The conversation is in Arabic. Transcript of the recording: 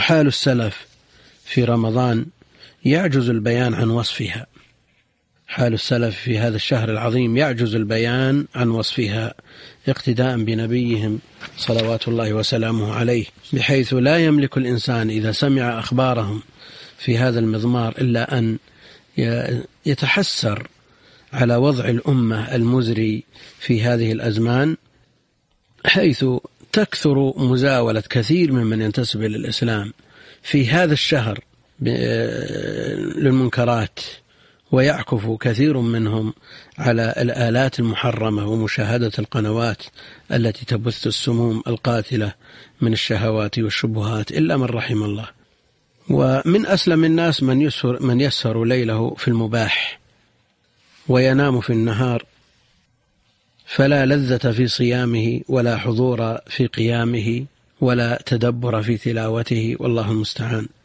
وحال السلف في رمضان يعجز البيان عن وصفها. حال السلف في هذا الشهر العظيم يعجز البيان عن وصفها اقتداء بنبيهم صلوات الله وسلامه عليه، بحيث لا يملك الإنسان إذا سمع أخبارهم في هذا المضمار إلا أن يتحسر على وضع الأمة المزري في هذه الأزمان، حيث تكثر مزاولة كثير ممن ينتسب إلى الإسلام في هذا الشهر للمنكرات، ويعكف كثير منهم على الآلات المحرمة ومشاهدة القنوات التي تبث السموم القاتلة من الشهوات والشبهات إلا من رحم الله. ومن أسلم الناس من يسهر ليله في المباح وينام في النهار، فلا لذة في صيامه ولا حضور في قيامه ولا تدبر في تلاوته، والله المستعان.